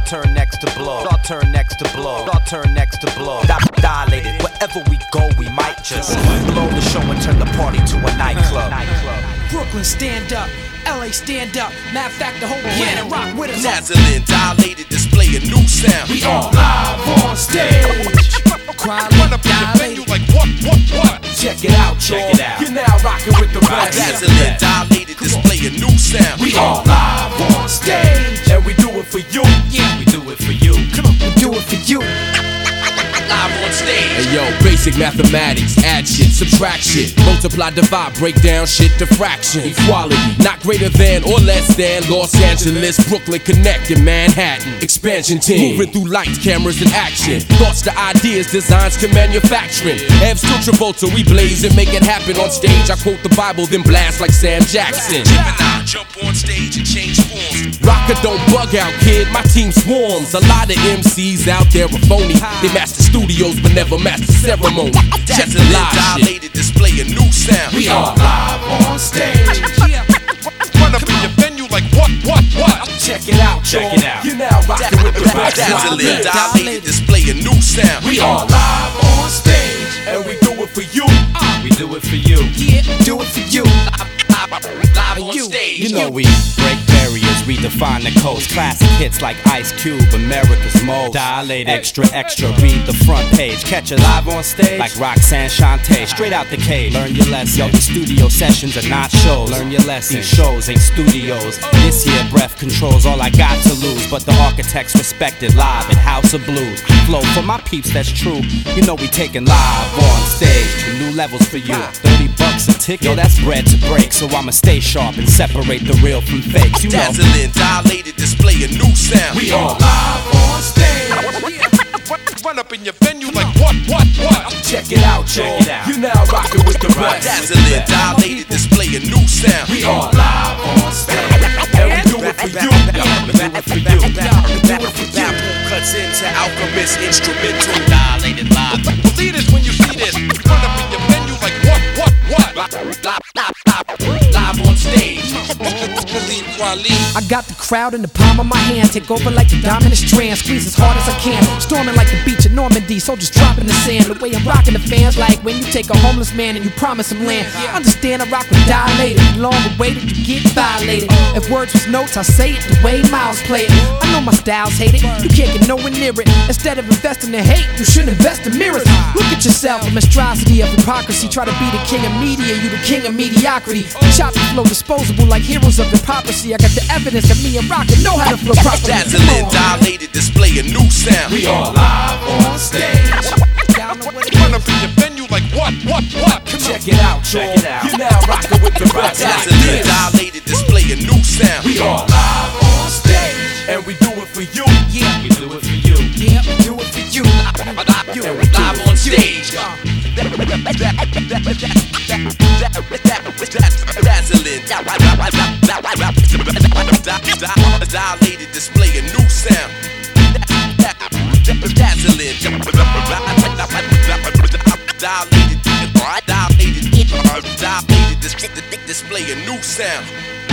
turn next to blow. I'll turn next to blow. I'll turn next to blow. Dilated, wherever we go, we might just blow the show and turn the party to a nightclub. Brooklyn, stand up. LA, stand up. Matter of fact, the whole planet rock with us. Nazarin, dilated, display a new sound. We all live on stage. Run up in the venue like what? Check it out, y'all. You're now rocking with the best. Nazarin, dilated, display a new sound. We all live on stage, and we do it for you. Yeah, we do it for you. Come on, we do it for you. Live on stage. Hey yo, basic mathematics, add shit, subtract shit, multiply, divide, break down shit to fraction. Equality, not greater than or less than Los Angeles, Brooklyn, Connecticut, Manhattan. Expansion team, moving through lights, cameras, and action. Thoughts to ideas, designs to manufacturing. Evs to Travolta, we blaze and make it happen on stage. I quote the Bible, then blast like Sam Jackson. Gemini, jump on stage and change forms. Rocker, don't bug out, kid. My team swarms. A lot of MCs out there are phony. They master studios, but never master ceremony. Check the live shit. Dilated, display a new sound. We all live on stage. Run up in your venue like what? Check it out, y'all. You're now rocking with the best. Dazzling, dilated, display a new sound. We all live on stage, and we do it for you. We do it for you. Yeah, do it for you. Live on stage. You know we break barriers, redefine the coast. Classic hits like Ice Cube, America's Most. Dilated, extra, read the front page. Catch it live on stage like Roxanne Shante. Straight out the cage, learn your lesson. Yo, these studio sessions are not shows. Learn your lesson. These shows ain't studios. This here breath controls all I got to lose. But the architects respected live at House of Blues. Flow for my peeps, that's true. You know we taking live on stage to new levels for you. $30 a ticket, yo, that's bread to break. So I'ma stay sharp and separate the real from fakes. You know. Dazzling, dilated, display a new sound. We all live on stage. Run up in your venue like what? Check it out, y'all. You're now rocking with the best. Dazzling, dilated, display a new sound. We all live on stage, and we do it for you. We do it for you. We do it for you. Apple cuts into Alchemist instrumental. Dilated live. Believe this when you see this. Run up in your venue like what? Live on stage. I got the crowd in the palm of my hand. Take over like the dominant strand. Squeeze as hard as I can. Storming like the beach in Normandy. Soldiers dropping the sand. The way I'm rocking the fans, like when you take a homeless man and you promise him land. Understand I rock with dilated. Long awaited, you get violated. If words was notes, I say it the way Miles play it. I know my style's hated. You can't get nowhere near it. Instead of investing in hate, you should invest in mirrors. Look at yourself, a monstrosity of hypocrisy. Try to be the king of media, you the king of mediocrity. Chop and flow disposable like heroes of hypocrisy. I got the evidence that me and Rocker know how to flow properly. Dazzling, dilated, display a new sound. We all live on stage. Run up in your venue like what? Check it out, y'all. You're now rocking with the best. Dazzling, dilated, display a new sound. We all live on stage, and we do it for you. Yeah, we do it for you. Yeah, we do it for you. Live on stage. Dazzling, dilated, display a new sound. Dazzling, dilated, display a new sound.